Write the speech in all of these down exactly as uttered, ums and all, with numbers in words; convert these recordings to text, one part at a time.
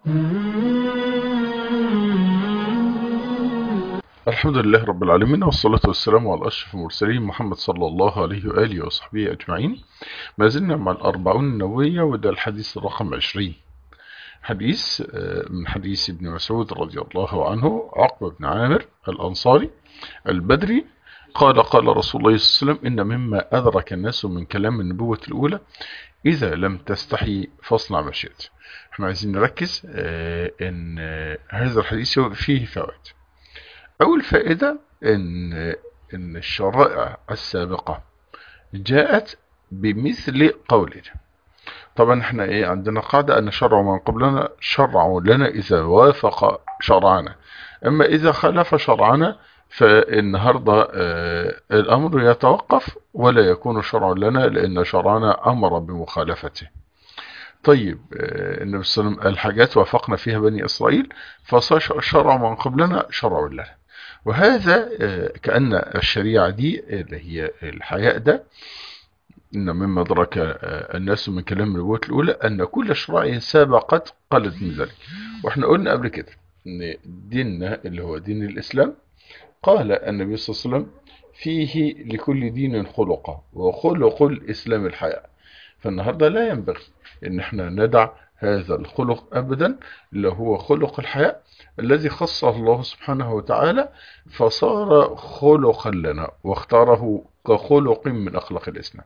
الحمد لله رب العالمين، والصلاة والسلام على أشرف المرسلين محمد صلى الله عليه وآله وصحبه أجمعين. ما زلنا مع الأربعون النووية، وده الحديث الرقم عشرين. حديث آه، من حديث ابن مسعود رضي الله عنه، عقبة بن عامر الأنصاري البدري قال: قال رسول الله صلى الله عليه وسلم: إن مما أدرك الناس من كلام النبوة الأولى إذا لم تستحي فاصنع ما شئت. احنا عايزين نركز آه، إن آه، هذا الحديث فيه فوائد. أول فائدة إن إن الشرائع السابقة جاءت بمثل قولنا. طبعا احنا ايه عندنا قاعدة أن شرع من قبلنا شرعوا لنا إذا وافق شرعنا، أما إذا خالف شرعنا فالنهاردة آه الأمر يتوقف ولا يكون شرع لنا، لأن شرعنا أمر بمخالفته. طيب آه النبي صلى الله عليه وسلم قال حاجات وافقنا فيها بني إسرائيل، فشرع من قبلنا شرع لنا. وهذا آه، كأن الشريعة دي اللي هي الحياء ده، إن مما أدرك آه، الناس من كلام النبوة الأولى أن كل شرائع سبقت قلت من ذلك. وإحنا قلنا قبل كده إن ديننا اللي هو دين الإسلام قال النبي صلى الله عليه وسلم: فيه لكل دين خلقه، وخلق الإسلام الحياء. فالنهاردة لا ينبغي ان احنا ندع هذا الخلق ابدا، اللي هو خلق الحياء الذي خصه الله سبحانه وتعالى، فصار خلقا لنا واختاره كخلق من اخلاق الاسلام.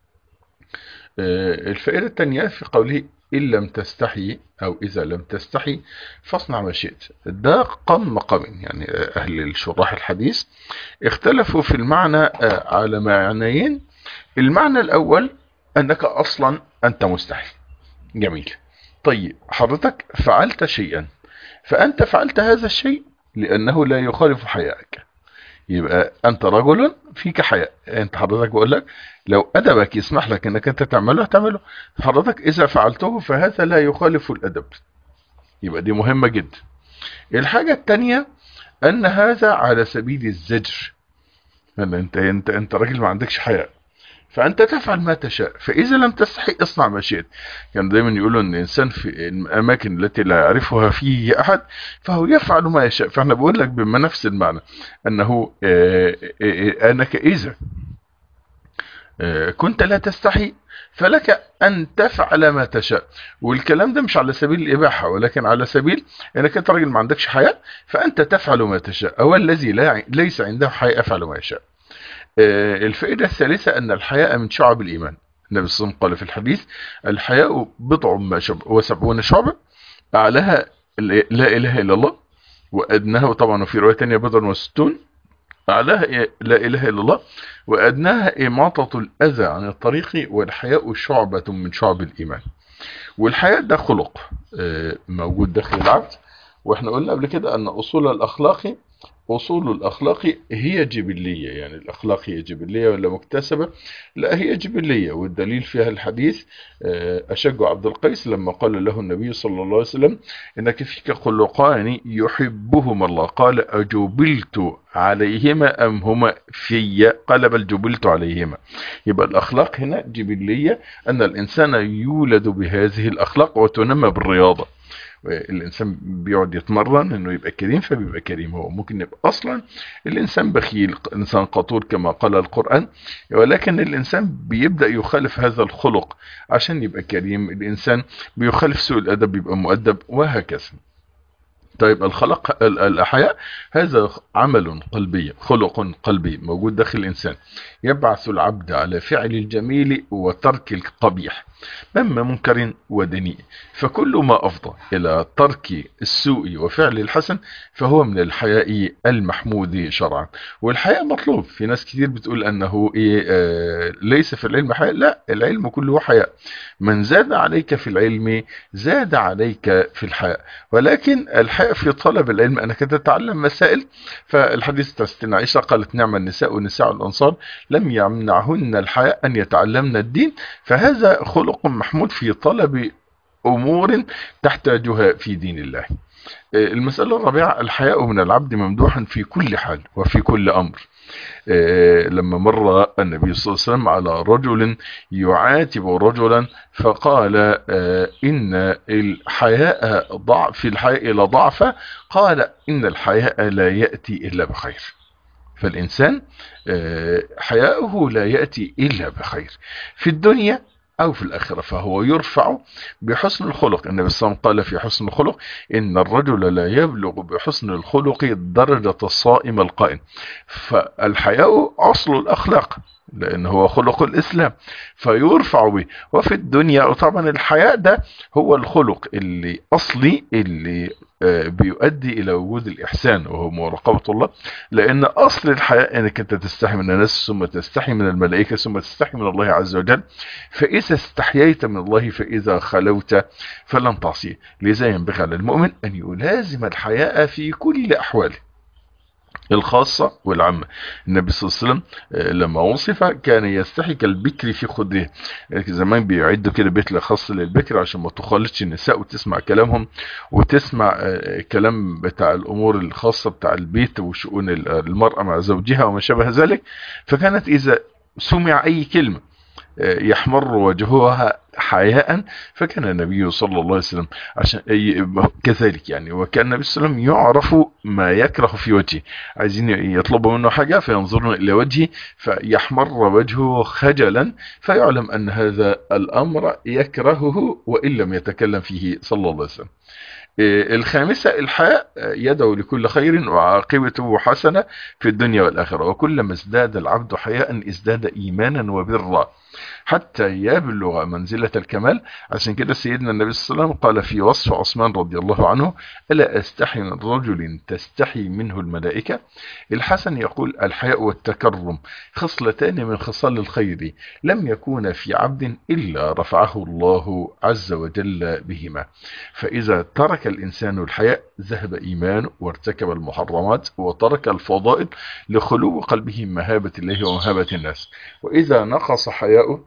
آه، الفائدة الثانية في قوله: إن لم تستحي أو إذا لم تستحي فاصنع ما شئت. ده قام مقام، يعني أهل الشراح الحديث اختلفوا في المعنى آه، على معنيين. المعنى الأول أنك أصلا أنت مستحي. جميل. طيب حضرتك فعلت شيئا، فأنت فعلت هذا الشيء لأنه لا يخالف حيائك، يبقى أنت رجل فيك حياء. أنت حضرتك بقول لك لو أدبك يسمح لك أنك أنت تعمله تعمله. حضرتك إذا فعلته فهذا لا يخالف الأدب، يبقى دي مهمة جدا. الحاجة الثانية أن هذا على سبيل الزجر، أن أنت أنت أنت راجل ما عندكش حياء، فأنت تفعل ما تشاء، فإذا لم تستحي اصنع ما شئت. كان دايما يقولوا أن الإنسان في الأماكن التي لا يعرفها فيه أحد فهو يفعل ما يشاء. فإحنا بقول لك بما نفس المعنى أنه آه، آه، آه، أنك إذا آه، كنت لا تستحي فلك أن تفعل ما تشاء. والكلام ده مش على سبيل الإباحة، ولكن على سبيل أنك أنت راجل ما عندكش حياء، فأنت تفعل ما تشاء. أو الذي لا ليس عنده حياء يفعل ما يشاء. آه، الفائدة الثالثة أن الحياء من شعب الإيمان. النبي صلى الله عليه وسلم قال في الحديث: الحياء بضع ما شب- وسبعون شعبة، أعلاها لا إله إلا الله، وأدناها طبعا في رواية تانية بضع وستون، أعلاها لا إله إلا الله، وأدناها إماطة الأذى عن الطريق، والحياء شعبة من شعب الإيمان. والحياء ده خلق آه، موجود داخل العبد. واحنا قلنا قبل كده أن أصول الأخلاق أصول الأخلاق هي جبلية. يعني الأخلاق هي جبلية ولا مكتسبة؟ لا، هي جبلية. والدليل فيها الحديث آه، أشج عبد القيس لما قال له النبي صلى الله عليه وسلم: إنك فيك خلقان يحبهما الله. قال: أجبلت عليهما أم هما في؟ قال: بل جبلت عليهما. يبقى الأخلاق هنا جبلية، أن الإنسان يولد بهذه الأخلاق وتنمى بالرياضة. الانسان بيقعد يتمرن انه يبقى كريم فبيبقى كريم. هو ممكن يبقى اصلا الانسان بخيل، انسان قطور كما قال القرآن، ولكن الانسان بيبدأ يخالف هذا الخلق عشان يبقى كريم. الانسان بيخالف سوء الادب بيبقى مؤدب، وهكذا. طيب الخلق ال- الأحياء هذا عمل قلبي، خلق قلبي موجود داخل الإنسان، يبعث العبد على فعل الجميل وترك القبيح، أما منكر ودنيء. فكل ما أفضى إلى ترك السوء وفعل الحسن فهو من الحياء المحمود شرعا. والحياء مطلوب. في ناس كتير بتقول أنه إيه آه ليس في العلم حياء. لا، العلم كله حياء. من زاد عليك في العلم زاد عليك في الحياء. ولكن الحياء في طلب العلم أنك تتعلم مسائل. فالحديث تستن عائشة قالت: نعم النساء ونساء الأنصار لم يمنعهن الحياء أن يتعلمن الدين. فهذا خلق محمود في طلب أمور تحتاجها في دين الله. المسألة الرابعة: الحياء من العبد ممدوحا في كل حال وفي كل أمر. آه، لما مر النبي صلى الله عليه وسلم على رجل يعاتب رجلا فقال آه، إن الحياء ضعف، في الحياء لضعف، قال إن الحياء لا يأتي إلا بخير. فالإنسان آه، حياؤه لا يأتي إلا بخير في الدنيا أو في الآخرة، فهو يرفع بحسن الخلق. النبي صلى الله عليه وسلم قال في حسن الخلق: إن الرجل لا يبلغ بحسن الخلق درجة الصائم القائم. فالحياء أصل الأخلاق، لأن هو خلق الإسلام، فيرفع به. وفي الدنيا، وطبعا الحياء ده هو الخلق اللي أصلي، اللي آه، بيؤدي إلى وجود الإحسان وهو مراقبة الله. لأن أصل الحياء أنك أنت تستحي من الناس، ثم تستحي من الملائكة، ثم تستحي من الله عز وجل. فإذا استحييت من الله، فإذا خلوت فلن تعصيه. لذا ينبغي على المؤمن أن يلازم الحياء في كل أحواله الخاصة والعامة. النبي صلى الله عليه وسلم آه، لما وصف كان يستحي كالبكر في خدره. زمان بيعدوا كده بيت خاص للبكر عشان ما تخالطش النساء وتسمع كلامهم، وتسمع آه، كلام بتاع الأمور الخاصة بتاع البيت وشؤون المرأة مع زوجها وما شابه ذلك. فكانت إذا سمع أي كلمة يحمر وجهها حياء، فكان النبي صلى الله عليه وسلم عشان كذلك يعني. وكان النبي صلى الله عليه وسلم يعرف ما يكره في وجهه، عايزين يطلبوا منه حاجة فينظرون إلى وجهه فيحمر وجهه خجلا، فيعلم أن هذا الأمر يكرهه وإن لم يتكلم فيه صلى الله عليه وسلم. الخامسة: الحياء يدعو لكل خير وعاقبته حسنة في الدنيا والآخرة، وكلما ازداد العبد حياء ازداد إيمانا وبرا حتى يبلغ منزلة الكمال. عشان كده سيدنا النبي صلى الله عليه وسلم قال في وصف عثمان رضي الله عنه: ألا أستحي من رجل تستحي منه الملائكة. الحسن يقول: الحياء والتكرم خصلتان من خصال الخير لم يكون في عبد إلا رفعه الله عز وجل بهما. فإذا ترك الإنسان الحياء ذهب إيمانه وارتكب المحرمات وترك الفضائل لخلو قلبه من مهابة الله ومهابة الناس. وإذا نقص حياؤه،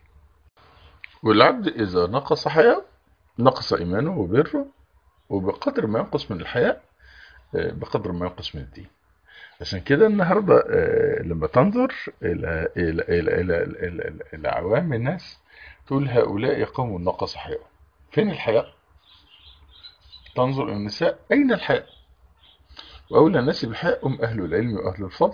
والعبد إذا نقص حياؤه نقص إيمانه وبره، وبقدر ما ينقص من الحياء بقدر ما ينقص من الدين. عشان كده النهاردة لما تنظر إلى, إلى, إلى, إلى, إلى, إلى, إلى عوام الناس تقول: هؤلاء قوم نقص حياء. فين الحياء؟ تنظر إلى النساء، أين الحياء؟ وأولى الناس بالحياء هم أهل العلم وأهل الفضل.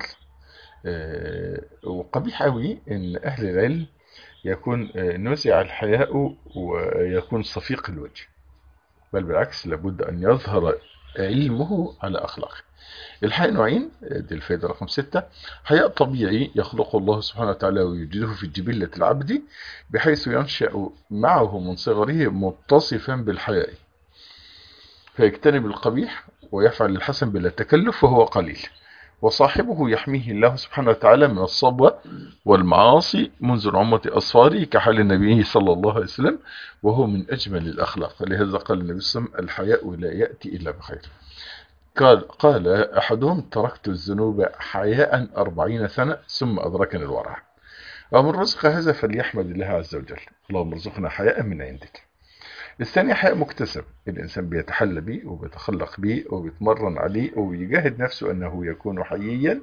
وقبيح قوي إن أهل العلم يكون نزع الحياء ويكون صفيق الوجه، بل بالعكس لابد أن يظهر علمه على أخلاقه. الحياء نوعين، دي الفائدة رقم ستة: حياء طبيعي يخلق الله سبحانه وتعالى ويوجده في جبلة العبد، بحيث ينشأ معه من صغره متصفا بالحياء، فيجتنب القبيح ويفعل الحسن بلا تكلف وهو قليل. وصاحبه يحميه الله سبحانه وتعالى من الصبوة والمعاصي منذ نعومة أصفاره، كحال النبي صلى الله عليه وسلم، وهو من أجمل الأخلاق. لهذا قال النبي صلى الله عليه وسلم: الحياء لا يأتي إلا بخير. قال, قال أحدهم: تركت الذنوب حياء أربعين سنة ثم أدركني الورع. ومن رزق هذا فليحمد الله عز وجل. اللهم ارزقنا حياء من عندك. الثاني حياء مكتسب، الإنسان بيتحلى به وبيتخلق به وبيتمرن عليه وبيجاهد نفسه أنه يكون حييا،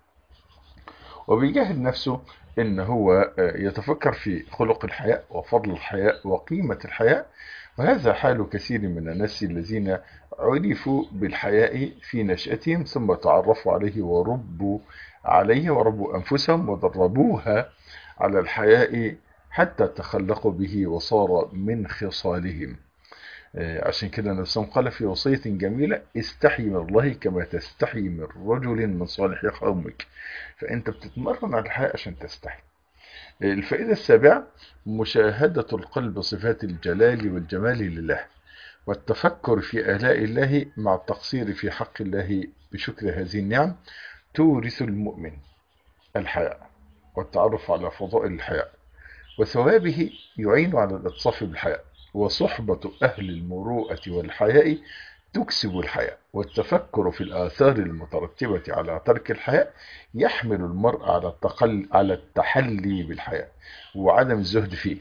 وبيجاهد نفسه أنه هو يتفكر في خلق الحياء وفضل الحياء وقيمة الحياء. وهذا حال كثير من الناس الذين عرفوا بالحياء في نشأتهم ثم تعرفوا عليه وربوا عليه وربوا أنفسهم ودربوها على الحياء حتى تخلقوا به وصار من خصالهم. عشان كده النبي صلى الله عليه وسلم قال في وصية جميلة: استحي من الله كما تستحي من رجل من صالح قومك. فأنت بتتمرن على الحياء عشان تستحي. الفائدة السابعة: مشاهدة القلب صفات الجلال والجمال لله، والتفكر في آلاء الله مع التقصير في حق الله بشكر هذه النعم، تورث المؤمن الحياء والتعرف على فضائل الحياء وثوابه، يعين على الاتصاف بالحياء. وصحبة أهل المروءة والحياء تكسب الحياء، والتفكر في الآثار المترتبة على ترك الحياء يحمل المرء على التقل على التحلي بالحياء وعدم الزهد فيه،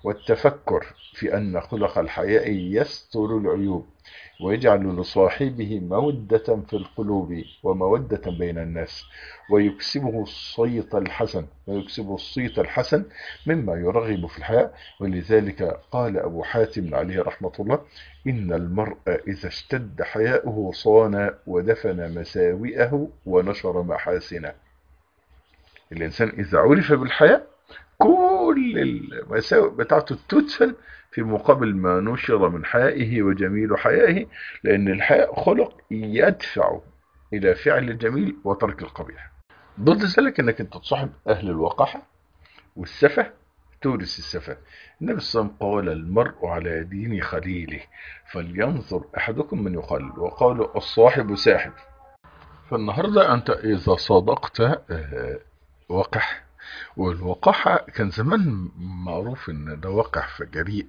والتفكر في أن خلق الحياء يستر العيوب ويجعل لصاحبه مودة في القلوب ومودة بين الناس، ويكسبه الصيت الحسن ويكسبه الصيت الحسن مما يرغب في الحياء. ولذلك قال أبو حاتم عليه رحمة الله: إن المرء إذا اشتد حياؤه صان ودفن مساوئه ونشر محاسنه. الإنسان إذا عرف بالحياء كل المساوئ بتاعته تدفن في مقابل ما نشر من حيائه وجميل حيائه، لأن الحياء خلق يدفع إلى فعل الجميل وترك القبيح. ضد ذلك أنك أنت تصاحب أهل الوقاحة والسفة تورث السفة. النبي صلى الله عليه وسلم قال: المرء على دين خليله فلينظر أحدكم من يخلل، وقالوا الصاحب ساحب. فالنهاردة أنت إذا صادقت وقح، والوقاحة كان زمان معروف ان ده وقح فجريء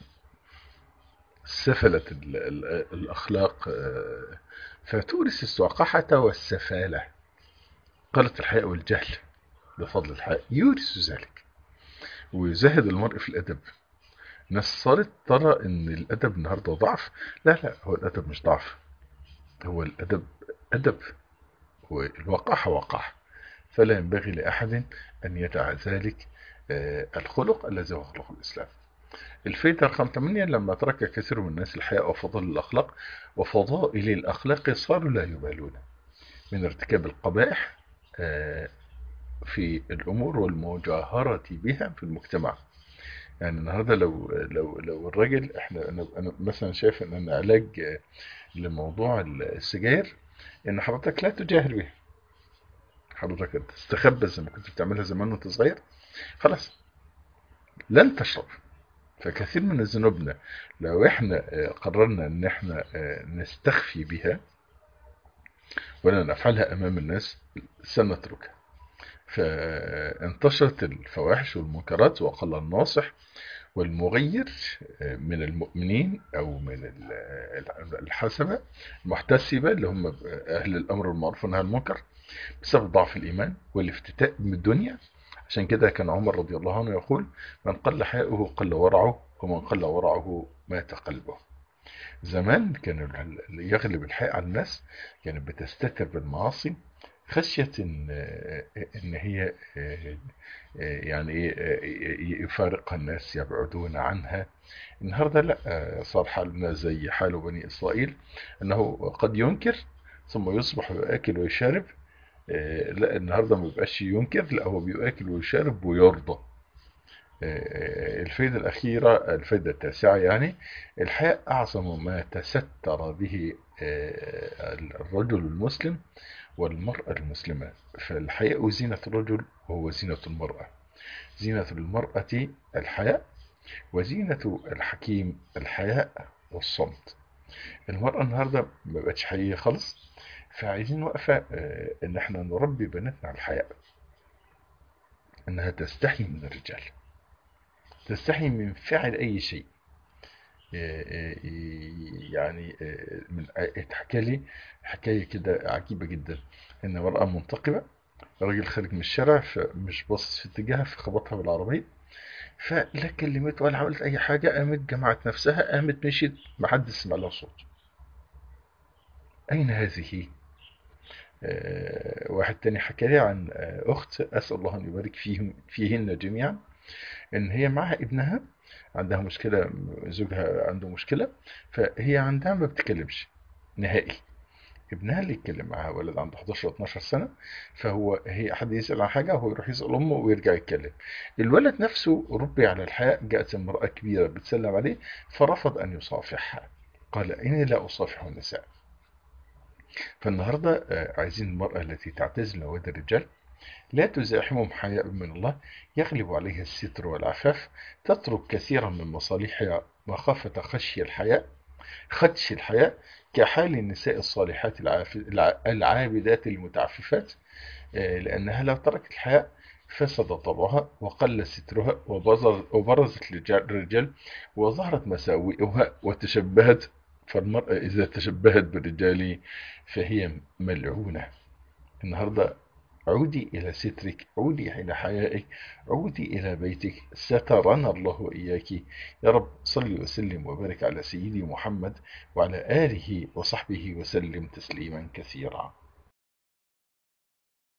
فسفلت الأخلاق، فتورث الوقاحة والسفالة. قالت الحياء والجهل بفضل الحياء يورث ذلك. ويزهد المرء في الأدب. ناس صارت ترى ان الأدب النهاردة ضعف. لا لا، هو الأدب مش ضعف، هو الأدب أدب، والوقاحة وقاحة. فلا ينبغي لأحد أن يدع ذلك الخلق الذي هو خلق الإسلام. الفائدة رقم ثمانية: لما ترك كثير من الناس الحياء وفضل الأخلاق وفضائل الأخلاق صاروا لا يبالون من ارتكاب القبائح في الأمور والمجاهرة بها في المجتمع. يعني النهارده لو لو لو الراجل، احنا انا أنا مثلا شايف ان علاج لموضوع السجاير ان حضرتك لا تجاهر بها. حضرتك تستخبى زي ما كنت بتعملها زمان وانت صغير، خلاص لن تشرب. فكثير من ذنوبنا لو احنا قررنا ان احنا نستخفي بها ولا نفعلها امام الناس سنتركها. فانتشرت الفواحش والمنكرات وقل الناصح والمغير من المؤمنين او من الحسبة المحتسبة اللي هم اهل الامر بالمعروف والنهي عن المنكر بسبب ضعف الايمان والافتتاء من الدنيا. عشان كده كان عمر رضي الله عنه يقول: من قل حياؤه قل ورعه، ومن قل ورعه مات قلبه. زمان كان اللي يغلب الحياء على الناس كانت بتستتر بالمعاصي خشية ان, إن هي يعني ايه يفارقها الناس يبعدون عنها. النهاردة لا، صار حالنا زي حال بني إسرائيل، انه قد ينكر ثم يصبح يأكل ويشارب. لا، النهاردة ما بيبقاش ينكر، لا هو بيأكل ويشارب ويرضى. الفائدة الأخيرة، الفائدة التاسعة يعني: الحياء أعظم ما تستر به الرجل المسلم والمرأة المسلمة. فالحياء زينة الرجل وهو زينة المرأة. زينة المرأة الحياء، وزينة الحكيم الحياء والصمت. المرأة النهاردة ما بقتش حقيقية خالص، فعايزين وقفة ان احنا نربي بناتنا على الحياء، انها تستحي من الرجال، تستحي من فعل اي شيء. يعني من اتحكى لي حكاية كده عجيبة جدا، ان مرأة منتقبة، راجل خارج من الشارع فمش باصص في اتجاهها فخبطها بالعربية، فلا كلمت ولا عملت اي حاجة، قامت جمعت نفسها، قامت مشيت، محدش سمع لها صوت. اين هذه؟ أه واحد تاني حكى لي عن اخت، اسأل الله ان يبارك فيهم فيهن جميعا، ان هي معها ابنها عندها مشكلة، زوجها عنده مشكلة، فهي عندها ما بتكلمش نهائي. ابنها اللي يتكلم معاها، ولد عنده حداشر اتناشر سنة، فهو هي حد يسأل عن حاجة وهو يروح يسأل أمه ويرجع يتكلم. الولد نفسه ربي على الحياء، جاءت امرأة كبيرة بتسلم عليه فرفض أن يصافحها، قال: إني لا أصافح النساء. فالنهاردة عايزين المرأة التي تعتزل نوادي الرجال لا تزاحمهم حياء من الله يغلب عليها الستر والعفاف، تترك كثيرا من مصالحها مخافة خشي الحياء خدش الحياء، كحال النساء الصالحات العابدات المتعففات، لأنها لو تركت الحياء فسد طبعها وقل سترها وبرزت للرجال وظهرت مساوئها وتشبهت. فالمرأة إذا تشبهت بالرجال فهي ملعونة. النهاردة عودي إلى سترك، عودي إلى حيائك، عودي إلى بيتك، سترنا الله وإياك. يا رب صل وسلم وبارك على سيدي محمد وعلى آله وصحبه وسلم تسليما كثيرا.